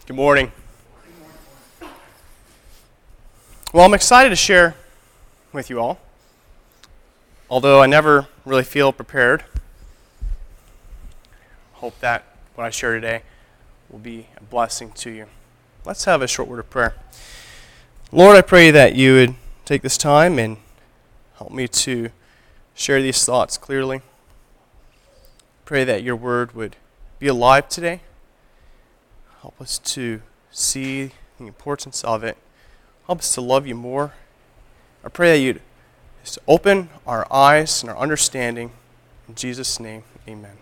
Good morning. Well, I'm excited to share with you all, although I never really feel prepared. Hope that what I share today will be a blessing to you. Let's have a short word of prayer. Lord, I pray that you would take this time and help me to share these thoughts clearly. Pray that your word would be alive today. Help us to see the importance of it. Help us to love you more. I pray that you'd just open our eyes and our understanding. In Jesus' name, amen.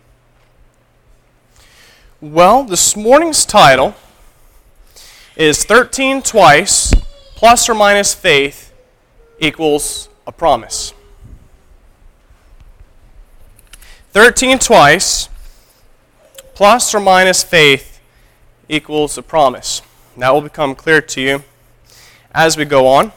Well, this morning's title is 13 twice plus or minus faith equals a promise. 13 twice plus or minus faith equals a promise. That will become clear to you as we go on.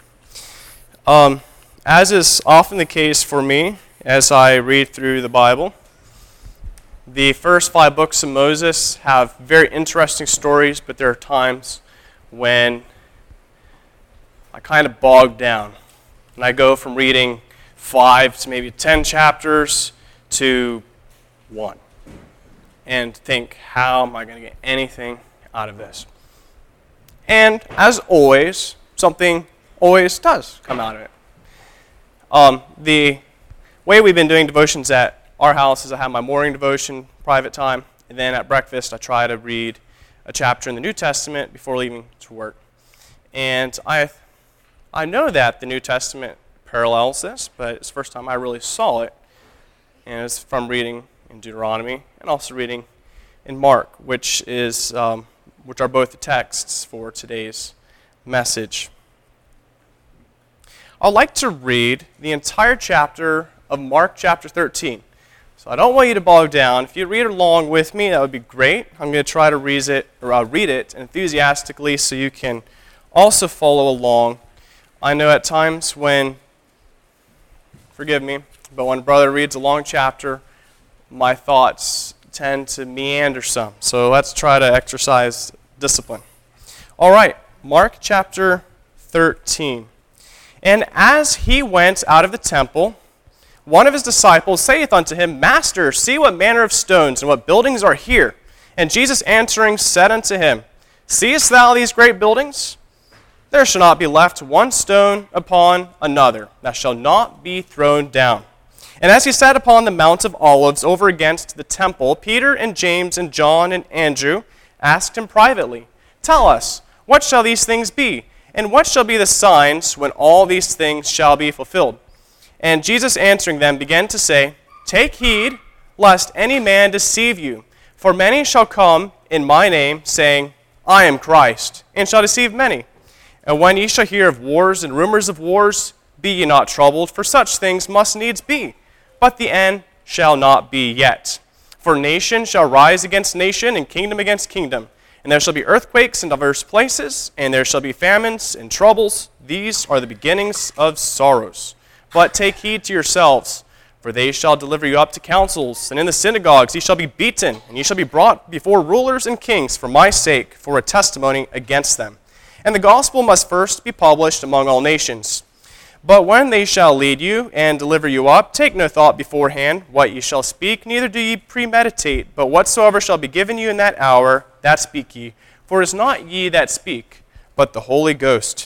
As is often the case for me as I read through the Bible, the first 5 books of Moses have very interesting stories, but there are times when I kind of bog down. And I go from reading 5 to maybe 10 chapters to 1. And think, how am I going to get anything out of this? And as always, something always does come out of it. The way we've been doing devotions at our house is I have my morning devotion, private time, and then at breakfast I try to read a chapter in the New Testament before leaving to work. And I know that the New Testament parallels this, but it's the first time I really saw it. And it's from reading in Deuteronomy and also reading in Mark, which are both the texts for today's message. I'd like to read the entire chapter of Mark chapter 13. So I don't want you to bog down. If you read along with me, that would be great. I'm going to try to read it enthusiastically so you can also follow along. I know at times when, forgive me, but when brother reads a long chapter, my thoughts tend to meander some. So let's try to exercise discipline. All right, Mark chapter 13. And as he went out of the temple, one of his disciples saith unto him, Master, see what manner of stones and what buildings are here. And Jesus answering said unto him, Seest thou these great buildings? There shall not be left one stone upon another that shall not be thrown down. And as he sat upon the Mount of Olives over against the temple, Peter and James and John and Andrew asked him privately, Tell us, what shall these things be? And what shall be the signs when all these things shall be fulfilled? And Jesus answering them began to say, Take heed, lest any man deceive you. For many shall come in my name, saying, I am Christ, and shall deceive many. And when ye shall hear of wars and rumors of wars, be ye not troubled, for such things must needs be. But the end shall not be yet. For nation shall rise against nation, and kingdom against kingdom. And there shall be earthquakes in diverse places, and there shall be famines and troubles. These are the beginnings of sorrows. But take heed to yourselves, for they shall deliver you up to councils, and in the synagogues ye shall be beaten, and ye shall be brought before rulers and kings for my sake, for a testimony against them. And the gospel must first be published among all nations. But when they shall lead you and deliver you up, take no thought beforehand what ye shall speak, neither do ye premeditate, but whatsoever shall be given you in that hour, that speak ye. For it is not ye that speak, but the Holy Ghost.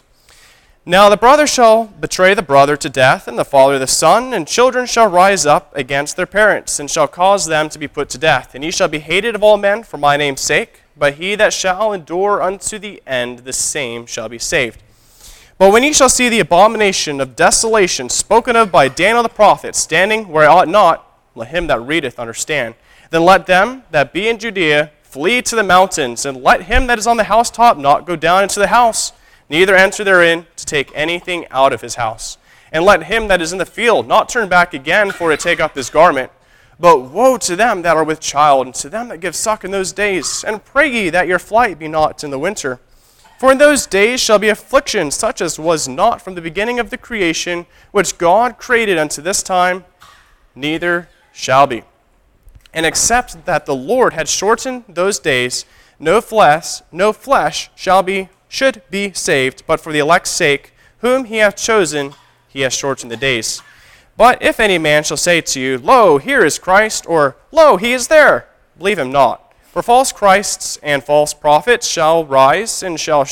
Now the brother shall betray the brother to death, and the father the son, and children shall rise up against their parents, and shall cause them to be put to death. And ye shall be hated of all men for my name's sake, but he that shall endure unto the end, the same shall be saved. But when ye shall see the abomination of desolation spoken of by Daniel the prophet, standing where it ought not, let him that readeth understand. Then let them that be in Judea flee to the mountains, and let him that is on the housetop not go down into the house, neither enter therein to take anything out of his house. And let him that is in the field not turn back again for to take up his garment. But woe to them that are with child, and to them that give suck in those days. And pray ye that your flight be not in the winter. For in those days shall be affliction, such as was not from the beginning of the creation, which God created unto this time, neither shall be. And except that the Lord had shortened those days, no flesh should be saved, but for the elect's sake, whom he hath chosen, he hath shortened the days. But if any man shall say to you, Lo, here is Christ, or Lo, he is there, believe him not. For false Christs and false prophets shall rise and shall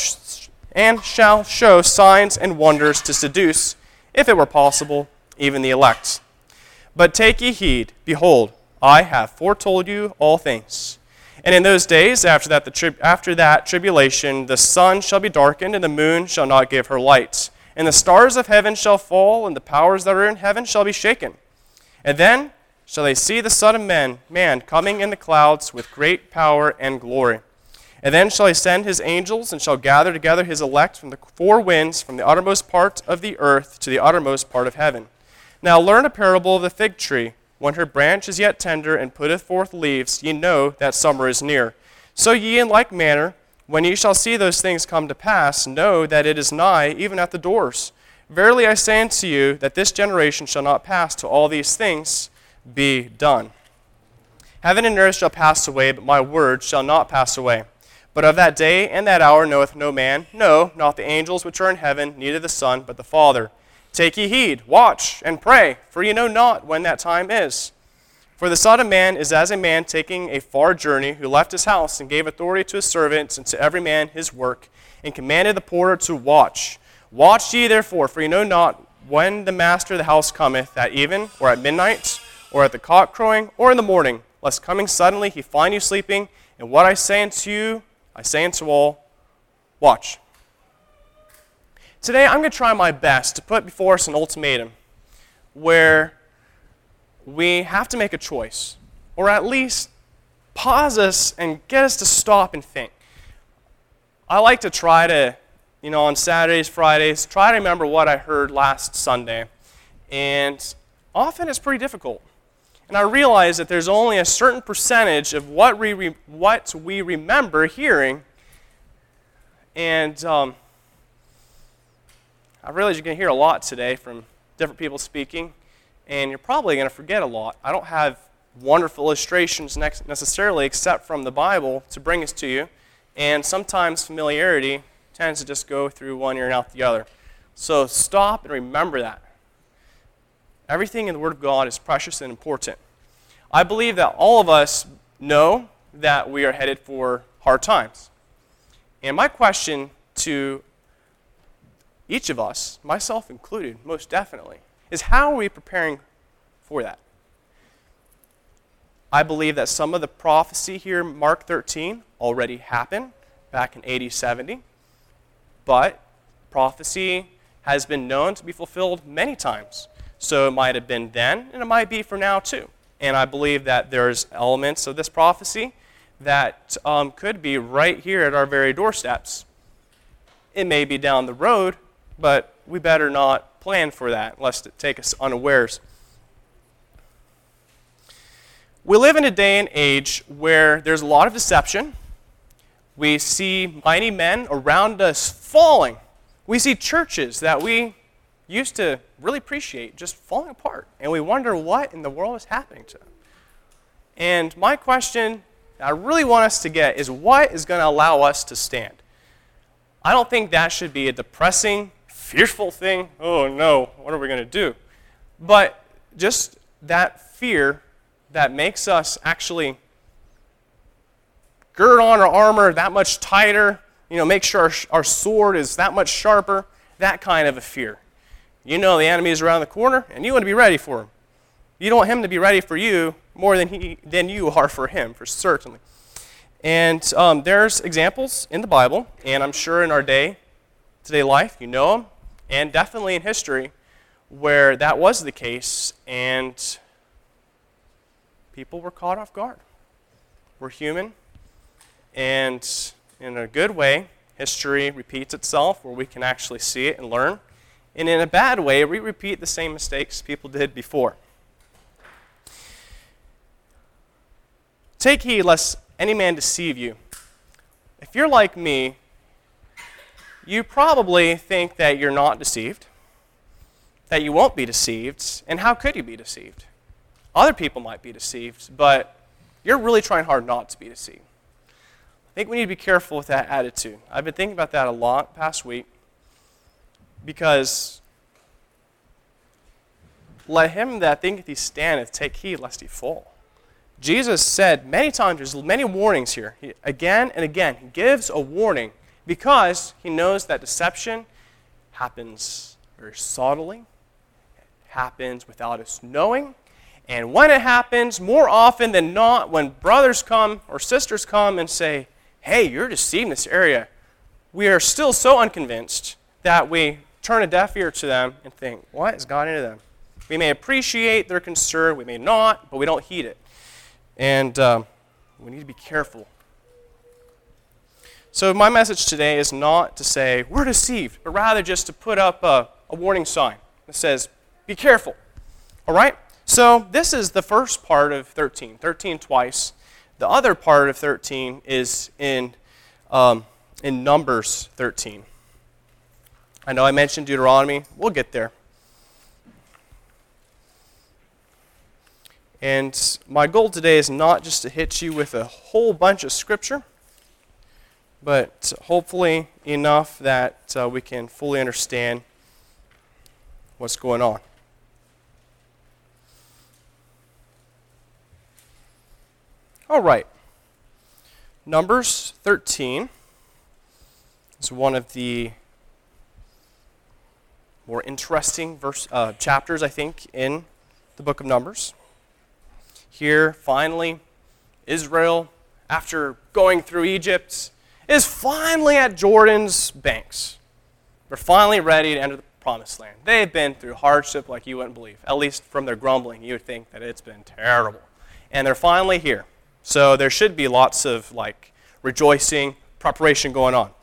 show signs and wonders to seduce, if it were possible, even the elect. But take ye heed, behold, I have foretold you all things. And in those days, after that tribulation, the sun shall be darkened, and the moon shall not give her light. And the stars of heaven shall fall, and the powers that are in heaven shall be shaken. And then shall they see the Son of Man coming in the clouds with great power and glory. And then shall he send his angels, and shall gather together his elect from the four winds, from the uttermost part of the earth to the uttermost part of heaven. Now learn a parable of the fig tree. When her branch is yet tender, and putteth forth leaves, ye know that summer is near. So ye in like manner, when ye shall see those things come to pass, know that it is nigh, even at the doors. Verily I say unto you, that this generation shall not pass till all these things be done. Heaven and earth shall pass away, but my word shall not pass away. But of that day and that hour knoweth no man, no, not the angels which are in heaven, neither the Son, but the Father. Take ye heed, watch, and pray, for ye know not when that time is. For the Son of Man is as a man taking a far journey, who left his house, and gave authority to his servants, and to every man his work, and commanded the porter to watch. Watch ye therefore, for ye know not when the master of the house cometh, at even, or at midnight, or at the cock crowing, or in the morning, lest coming suddenly he find you sleeping. And what I say unto you, I say unto all, watch. Today I'm going to try my best to put before us an ultimatum where we have to make a choice, or at least pause us and get us to stop and think. I like to try to, on Saturdays, Fridays, try to remember what I heard last Sunday, and often it's pretty difficult. And I realize that there's only a certain percentage of what we remember hearing, and I realize you're going to hear a lot today from different people speaking, and you're probably going to forget a lot. I don't have wonderful illustrations necessarily, except from the Bible, to bring us to you, and sometimes familiarity tends to just go through one ear and out the other. So stop and remember that. Everything in the Word of God is precious and important. I believe that all of us know that we are headed for hard times. And my question to each of us, myself included, most definitely, is how are we preparing for that? I believe that some of the prophecy here in Mark 13 already happened back in AD 70, but prophecy has been known to be fulfilled many times. So it might have been then, and it might be for now too. And I believe that there's elements of this prophecy that could be right here at our very doorsteps. It may be down the road, but we better not plan for that, lest it take us unawares. We live in a day and age where there's a lot of deception. We see mighty men around us falling. We see churches that we used to really appreciate just falling apart. And we wonder what in the world is happening to them. And my question I really want us to get is, what is going to allow us to stand? I don't think that should be a depressing, fearful thing. Oh no, what are we going to do? But just that fear that makes us actually gird on our armor that much tighter, make sure our sword is that much sharper, that kind of a fear. You know the enemy is around the corner, and you want to be ready for him. You don't want him to be ready for you more than you are for him, for certainly. And there's examples in the Bible, and I'm sure in our today life, you know them, and definitely in history, where that was the case, and people were caught off guard. We're human, and in a good way, history repeats itself, where we can actually see it and learn. And in a bad way, we repeat the same mistakes people did before. Take heed lest any man deceive you. If you're like me, you probably think that you're not deceived, that you won't be deceived, and how could you be deceived? Other people might be deceived, but you're really trying hard not to be deceived. I think we need to be careful with that attitude. I've been thinking about that a lot past week because let him that thinketh he standeth take heed lest he fall. Jesus said many times, there's many warnings here. Again and again, he gives a warning because he knows that deception happens very subtly, happens without us knowing, and when it happens, more often than not, when brothers come or sisters come and say, hey, you're deceiving this area, we are still so unconvinced that we turn a deaf ear to them and think, what has got into them? We may appreciate their concern, we may not, but we don't heed it. And we need to be careful. So my message today is not to say, we're deceived, but rather just to put up a warning sign that says, be careful. All right? So this is the first part of 13. 13 twice. The other part of 13 is in Numbers 13. I know I mentioned Deuteronomy. We'll get there. And my goal today is not just to hit you with a whole bunch of scripture, but hopefully enough that we can fully understand what's going on. All right. Numbers 13 is one of the more interesting chapters, I think, in the book of Numbers. Here, finally, Israel, after going through Egypt, is finally at Jordan's banks. They're finally ready to enter the promised land. They've been through hardship like you wouldn't believe. At least from their grumbling, you would think that it's been terrible. And they're finally here. So there should be lots of rejoicing, preparation going on.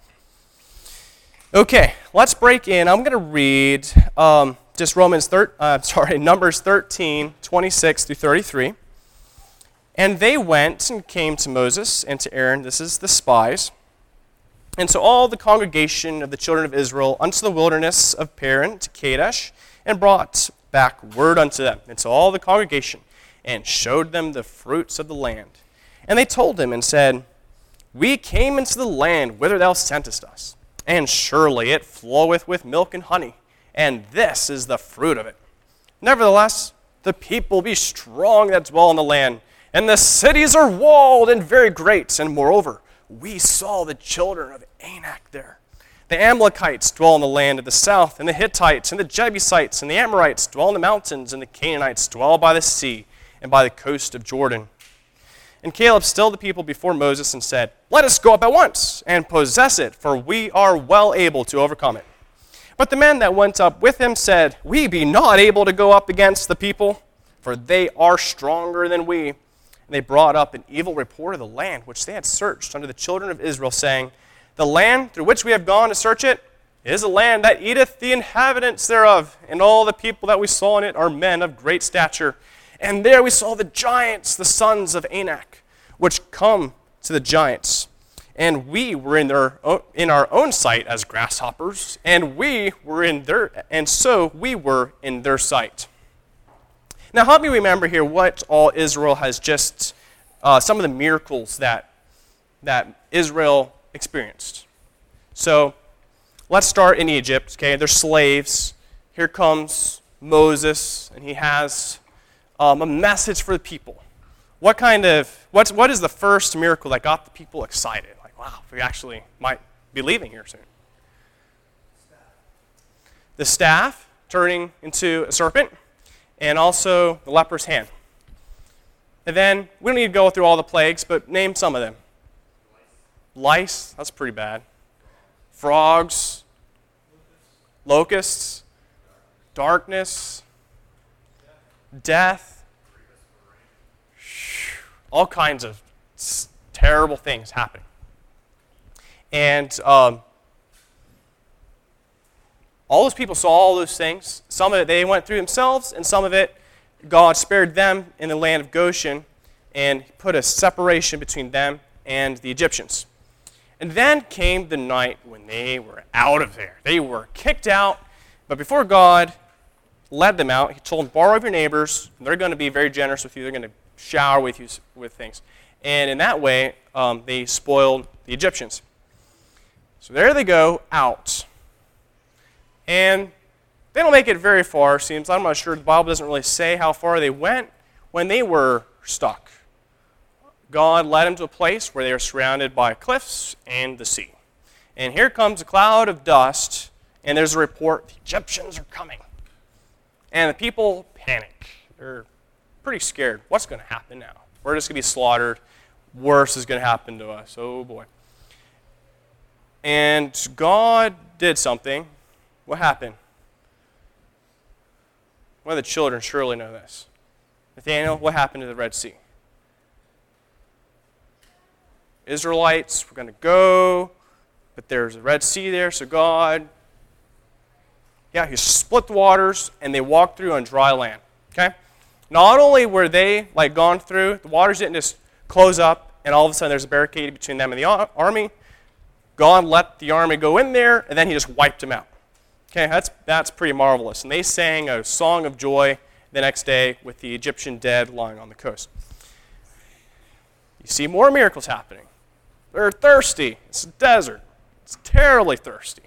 Okay, let's break in. I'm going to read just Numbers 13, 26 through 33. And they went and came to Moses and to Aaron, this is the spies, and to all the congregation of the children of Israel unto the wilderness of Paran to Kadesh, and brought back word unto them, and to all the congregation, and showed them the fruits of the land. And they told him and said, we came into the land whither thou sentest us, and surely it floweth with milk and honey, and this is the fruit of it. Nevertheless, the people be strong that dwell in the land, and the cities are walled and very great. And moreover, we saw the children of Anak there. The Amalekites dwell in the land of the south, and the Hittites, and the Jebusites, and the Amorites dwell in the mountains, and the Canaanites dwell by the sea, and by the coast of Jordan. And Caleb stilled the people before Moses and said, let us go up at once, and possess it, for we are well able to overcome it. But the men that went up with him said, we be not able to go up against the people, for they are stronger than we. And they brought up an evil report of the land which they had searched unto the children of Israel, saying, the land through which we have gone to search it is a land that eateth the inhabitants thereof, and all the people that we saw in it are men of great stature. And there we saw the giants, the sons of Anak, which come to the giants. And we were in our own sight as grasshoppers, and so we were in their sight. Now, help me remember here what all Israel has just, some of the miracles that Israel experienced. So, let's start in Egypt, okay? They're slaves. Here comes Moses, and he has a message for the people. What is the first miracle that got the people excited? Like, wow, we actually might be leaving here soon. The staff turning into a serpent, and also the leper's hand. And then, we don't need to go through all the plagues, but name some of them. Lice, that's pretty bad. Frogs, locusts, darkness, death, all kinds of terrible things happening. And all those people saw all those things. Some of it they went through themselves, and some of it God spared them in the land of Goshen and put a separation between them and the Egyptians. And then came the night when they were out of there. They were kicked out, but before God led them out, he told them, borrow of your neighbors, and they're going to be very generous with you. They're going to shower with you with things. And in that way, they spoiled the Egyptians. So there they go, out. And they don't make it very far, seems. I'm not sure. The Bible doesn't really say how far they went when they were stuck. God led them to a place where they were surrounded by cliffs and the sea. And here comes a cloud of dust, and there's a report, the Egyptians are coming. And the people panic. They're pretty scared. What's going to happen now? We're just going to be slaughtered. Worse is going to happen to us. Oh, boy. And God did something. What happened? One of the children surely know this. Nathaniel, what happened to the Red Sea? Israelites were going to go, but there's a Red Sea there, so God, he split the waters, and they walked through on dry land. Okay? Not only were they gone through, the waters didn't just close up, and all of a sudden there's a barricade between them and the army. God let the army go in there, and then he just wiped them out. Okay, that's pretty marvelous. And they sang a song of joy the next day with the Egyptian dead lying on the coast. You see more miracles happening. They're thirsty. It's a desert. It's terribly thirsty.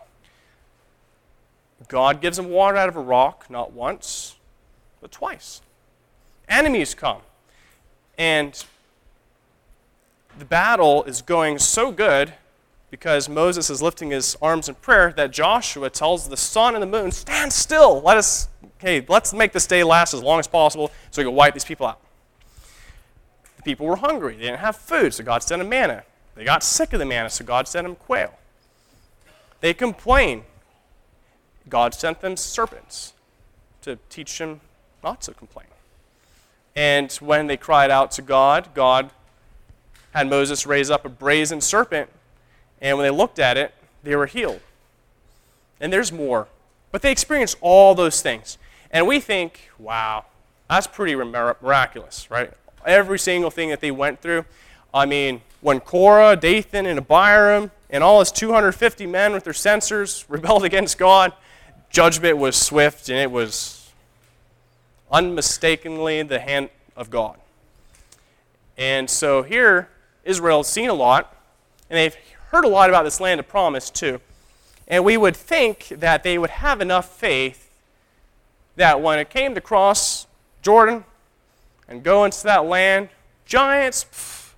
God gives them water out of a rock, not once, but twice. Enemies come. And the battle is going so good because Moses is lifting his arms in prayer that Joshua tells the sun and the moon, stand still. Let's make this day last as long as possible so we can wipe these people out. The people were hungry. They didn't have food, so God sent them manna. They got sick of the manna, so God sent them quail. They complained. God sent them serpents to teach them not to complain. And when they cried out to God, God had Moses raise up a brazen serpent, and when they looked at it, they were healed. And there's more. But they experienced all those things. And we think, wow, that's pretty miraculous, right? Every single thing that they went through. I mean, when Korah, Dathan, and Abiram, and all his 250 men with their censers rebelled against God, judgment was swift, and it was unmistakably the hand of God. And so here, Israel's seen a lot, and they've heard a lot about this land of promise too. And we would think that they would have enough faith that when it came to cross Jordan and go into that land, giants,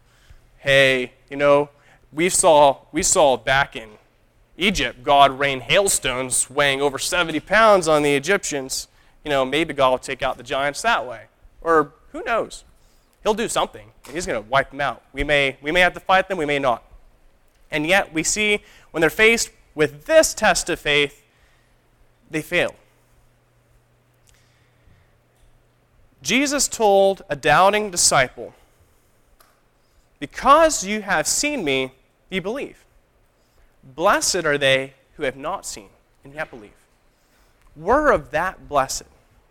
we saw back in Egypt, God rained hailstones weighing over 70 pounds on the Egyptians. Maybe God will take out the giants that way. Or who knows? He'll do something. He's going to wipe them out. We may have to fight them, we may not. And yet we see when they're faced with this test of faith, they fail. Jesus told a doubting disciple, because you have seen me, you believe. Blessed are they who have not seen and yet believe. We're of that blessed.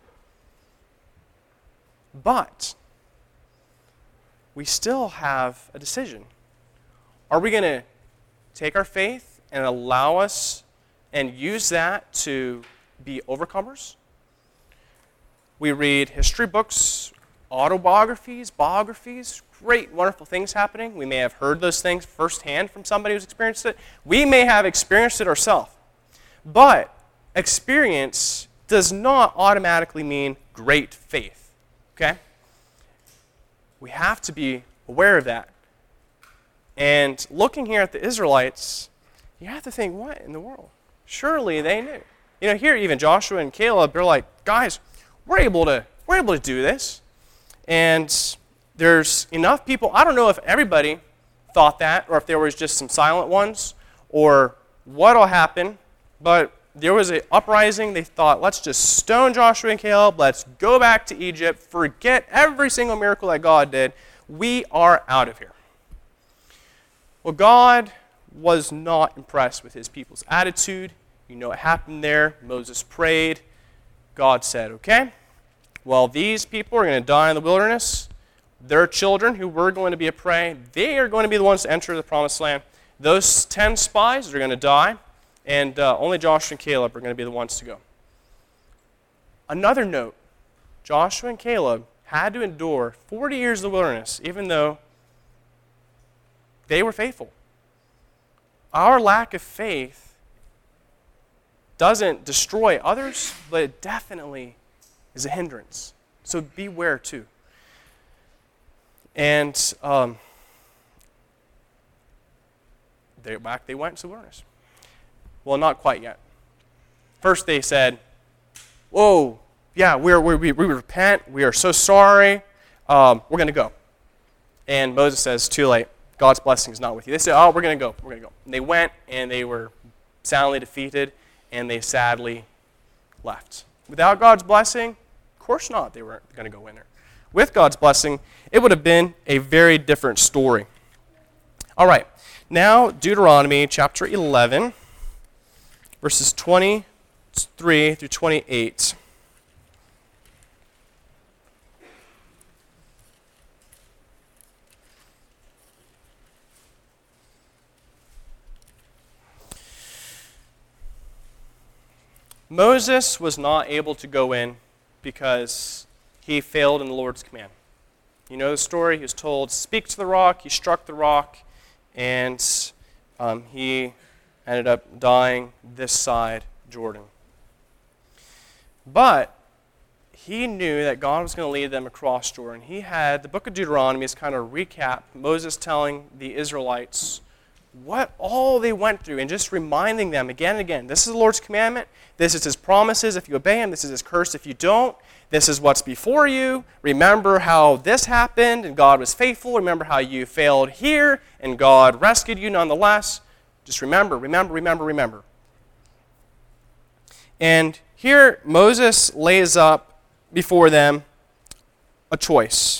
But we still have a decision. Are we going to take our faith and allow us and use that to be overcomers? We read history books, autobiographies, biographies, great, wonderful things happening. We may have heard those things firsthand from somebody who's experienced it. We may have experienced it ourselves. But experience does not automatically mean great faith. Okay? We have to be aware of that. And looking here at the Israelites, you have to think, what in the world? Surely they knew. Here even Joshua and Caleb, they're like, guys, we're able to do this. And there's enough people. I don't know if everybody thought that, or if there was just some silent ones, or what'll happen. But there was an uprising. They thought, let's just stone Joshua and Caleb. Let's go back to Egypt. Forget every single miracle that God did. We are out of here. Well, God was not impressed with his people's attitude. You know what happened there. Moses prayed. God said, okay, well, these people are going to die in the wilderness. Their children, who were going to be a prey, they are going to be the ones to enter the promised land. Those 10 spies are going to die, and only Joshua and Caleb are going to be the ones to go. Another note, Joshua and Caleb had to endure 40 years of the wilderness, even though They were faithful. Our lack of faith doesn't destroy others, but it definitely is a hindrance. So beware too. And they went to the wilderness. Well, not quite yet. First they said, whoa, yeah, we repent. We are so sorry. We're going to go. And Moses says, too late. God's blessing is not with you. They said, oh, we're going to go. We're going to go. And they went, and they were soundly defeated, and they sadly left. Without God's blessing, of course not. They weren't going to go in there. With God's blessing, it would have been a very different story. All right. Now, Deuteronomy chapter 11, verses 23 through 28. Moses was not able to go in because he failed in the Lord's command. You know the story. He was told, speak to the rock. He struck the rock, and he ended up dying this side Jordan. But he knew that God was going to lead them across Jordan. He had, the book of Deuteronomy is kind of a recap, Moses telling the Israelites what all they went through and just reminding them again and again, this is the Lord's commandment, this is his promises if you obey him, this is his curse if you don't, this is what's before you, remember how this happened and God was faithful, remember how you failed here and God rescued you nonetheless. Just remember, remember, remember, remember. And here Moses lays up before them a choice.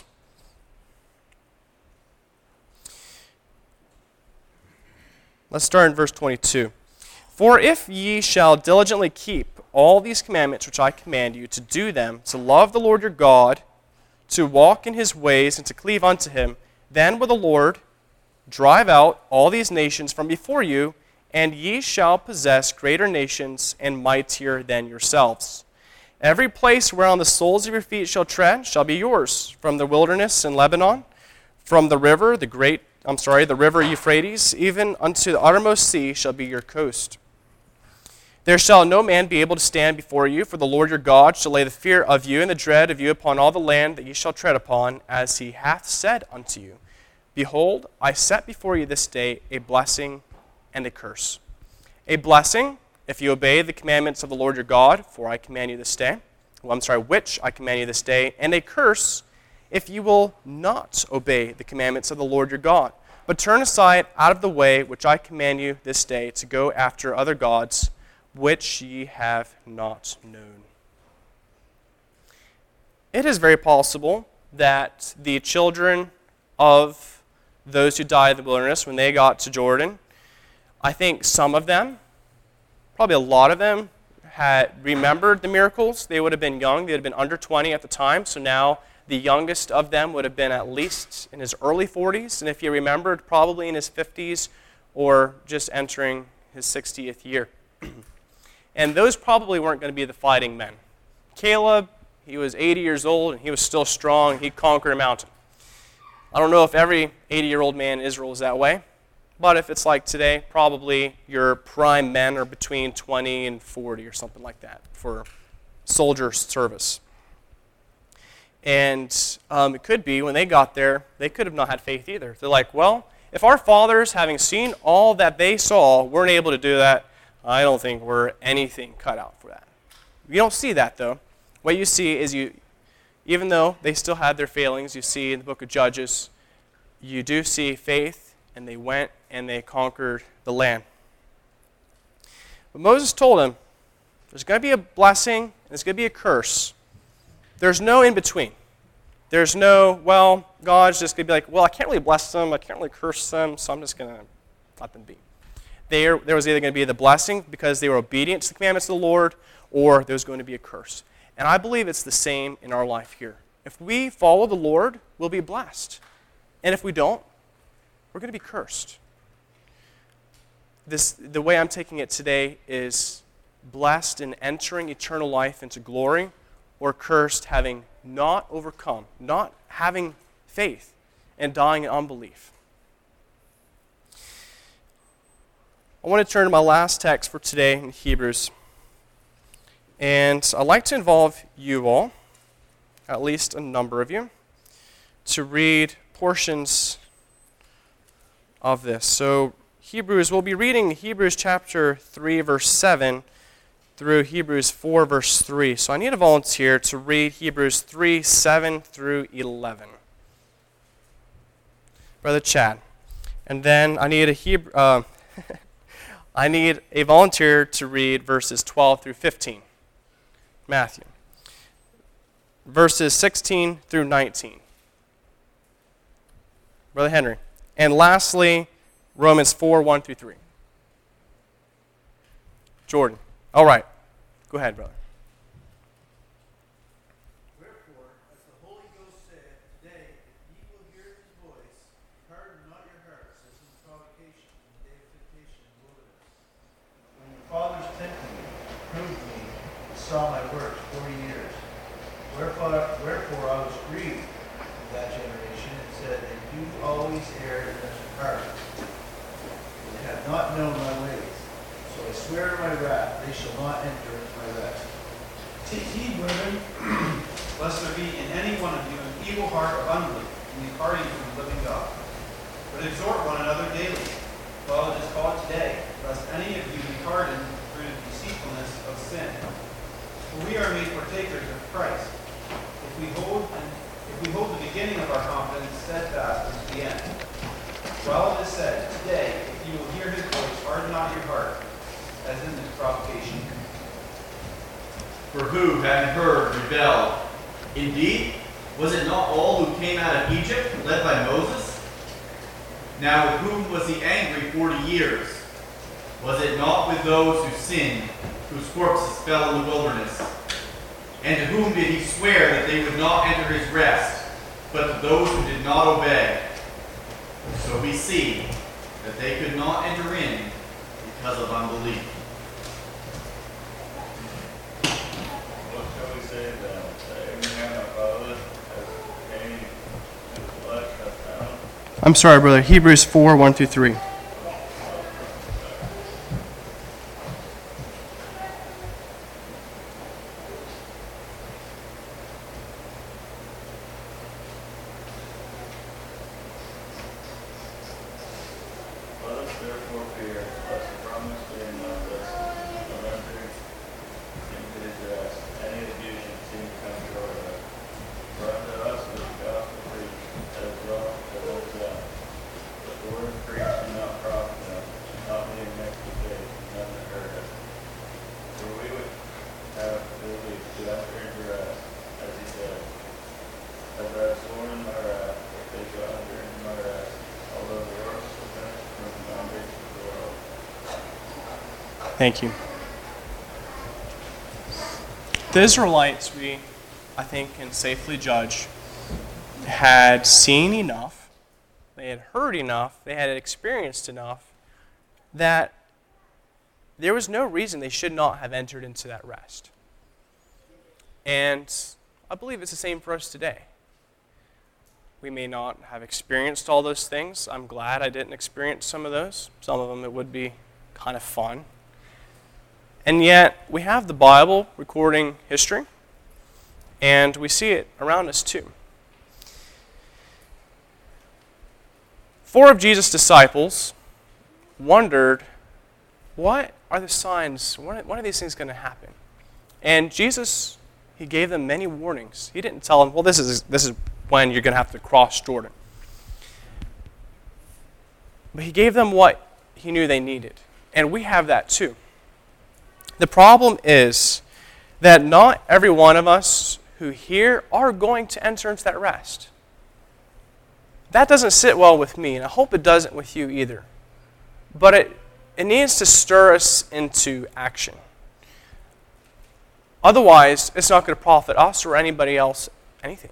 Let's start in verse 22. For if ye shall diligently keep all these commandments which I command you, to do them, to love the Lord your God, to walk in his ways, and to cleave unto him, then will the Lord drive out all these nations from before you, and ye shall possess greater nations and mightier than yourselves. Every place whereon the soles of your feet shall tread shall be yours, from the wilderness in Lebanon, from the river, the river Euphrates, even unto the uttermost sea shall be your coast. There shall no man be able to stand before you, for the Lord your God shall lay the fear of you and the dread of you upon all the land that ye shall tread upon, as he hath said unto you. Behold, I set before you this day a blessing and a curse. A blessing, if you obey the commandments of the Lord your God, for I command you this day, which I command you this day, and a curse, if you will not obey the commandments of the Lord your God, but turn aside out of the way which I command you this day to go after other gods, which ye have not known. It is very possible that the children of those who died in the wilderness, when they got to Jordan, I think some of them, probably a lot of them, had remembered the miracles. They would have been young. They would have been under 20 at the time, so now the youngest of them would have been at least in his early 40s, and if you remembered, probably in his 50s or just entering his 60th year. And those probably weren't going to be the fighting men. Caleb, he was 80 years old, and he was still strong. He conquered a mountain. I don't know if every 80-year-old man in Israel is that way, but if it's like today, probably your prime men are between 20 and 40 or something like that for soldier service. And it could be when they got there, they could have not had faith either. They're like, well, if our fathers, having seen all that they saw, weren't able to do that, I don't think we're anything cut out for that. You don't see that, though. What you see is even though they still had their failings, you see in the book of Judges, you do see faith, and they went and they conquered the land. But Moses told him, there's going to be a blessing, and there's going to be a curse. There's no in-between. There's no, well, God's just going to be like, well, I can't really bless them, I can't really curse them, so I'm just going to let them be. There was either going to be the blessing because they were obedient to the commandments of the Lord, or there was going to be a curse. And I believe it's the same in our life here. If we follow the Lord, we'll be blessed. And if we don't, we're going to be cursed. The way I'm taking it today is blessed in entering eternal life into glory, or cursed having not overcome, not having faith, and dying in unbelief. I want to turn to my last text for today in Hebrews. And I'd like to involve you all, at least a number of you, to read portions of this. So we'll be reading Hebrews chapter 3, verse 7 through Hebrews 4, verse 3. So I need a volunteer to read Hebrews 3, 7 through 11. Brother Chad. And then I need a volunteer to read verses 12 through 15. Matthew. Verses 16 through 19. Brother Henry. And lastly, Romans 4, 1 through 3. Jordan. All right. Go ahead, brother. Wherefore, as the Holy Ghost said, today, if ye will hear his voice, harden not your hearts, as in the provocation, in the day of temptation in the wilderness. When your fathers tempted me, proved me, and saw my works 40 years. Wherefore I was grieved with that generation, and said, they do always err in their heart. They have not known my ways. So I swear in my wrath, they shall not enter into my rest. Take heed, brethren, lest there be in any one of you an evil heart of unbelief in departing from the living God. But exhort one another daily, while it is called today, lest any of you be hardened through the deceitfulness of sin. For we are made partakers of Christ, if we hold the beginning of our confidence steadfast unto the end. Well, it is said, today, if you will hear his voice, harden not your heart, as in this provocation. For who, having heard, rebelled? Indeed, was it not all who came out of Egypt, led by Moses? Now with whom was he angry 40 years? Was it not with those who sinned, whose corpses fell in the wilderness? And to whom did he swear that they would not enter his rest, but to those who did not obey? So we see that they could not enter in because of unbelief. What shall we say then? That Abraham our father has gained his flesh hath found? I'm sorry, brother. Hebrews 4, 1 through 3. Let us therefore fear, lest the promise being not this, of entering into his rest, any of you should seem to come short of it. For unto us was the gospel preached, as well as unto them. But the word preached did not profit them, not being mixed with faith in them that heard it. For we would have believed to enter into rest, as he said, as I have sworn in my wrath, that they shall enter into my rest, although the works were finished from the foundation of the world. Thank you. The Israelites, I think, can safely judge, had seen enough, they had heard enough, they had experienced enough, that there was no reason they should not have entered into that rest. And I believe it's the same for us today. We may not have experienced all those things. I'm glad I didn't experience some of those. Some of them it would be kind of fun. And yet, we have the Bible recording history, and we see it around us too. 4 of Jesus' disciples wondered, what are the signs? When are these things going to happen? And Jesus, he gave them many warnings. He didn't tell them, well, this is when you're going to have to cross Jordan. But he gave them what he knew they needed. And we have that too. The problem is that not every one of us who hear are going to enter into that rest. That doesn't sit well with me, and I hope it doesn't with you either. But it needs to stir us into action. Otherwise, it's not going to profit us or anybody else anything.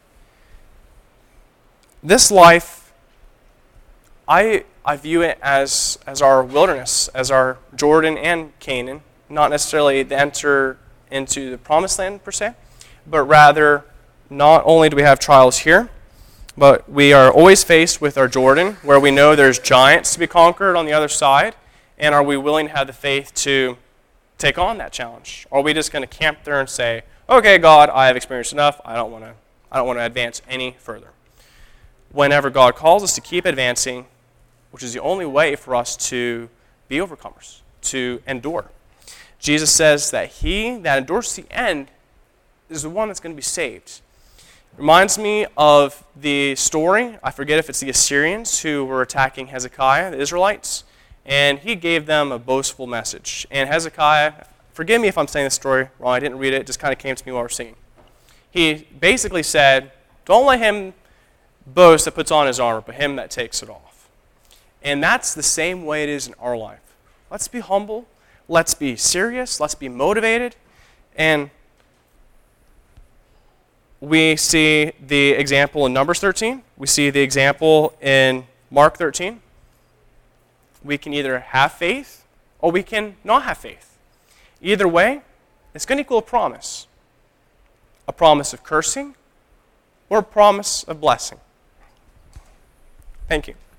This life, I view it as our wilderness, as our Jordan and Canaan, not necessarily to enter into the promised land per se, but rather not only do we have trials here, but we are always faced with our Jordan, where we know there's giants to be conquered on the other side, And are we willing to have the faith to take on that challenge? Or are we just going to camp there and say, okay, God, I have experienced enough. I don't want to advance any further. Whenever God calls us to keep advancing, which is the only way for us to be overcomers, to endure. Jesus says that he that endures to the end is the one that's going to be saved. Reminds me of the story, I forget if it's the Assyrians who were attacking Hezekiah, the Israelites, and he gave them a boastful message. And Hezekiah, forgive me if I'm saying this story wrong, I didn't read it, it just kind of came to me while we're singing. He basically said, don't let him boast that puts on his armor, but him that takes it off. And that's the same way it is in our life. Let's be humble, let's be serious, let's be motivated, and we see the example in Numbers 13. We see the example in Mark 13. We can either have faith or we can not have faith. Either way, it's going to equal a promise of cursing or a promise of blessing. Thank you.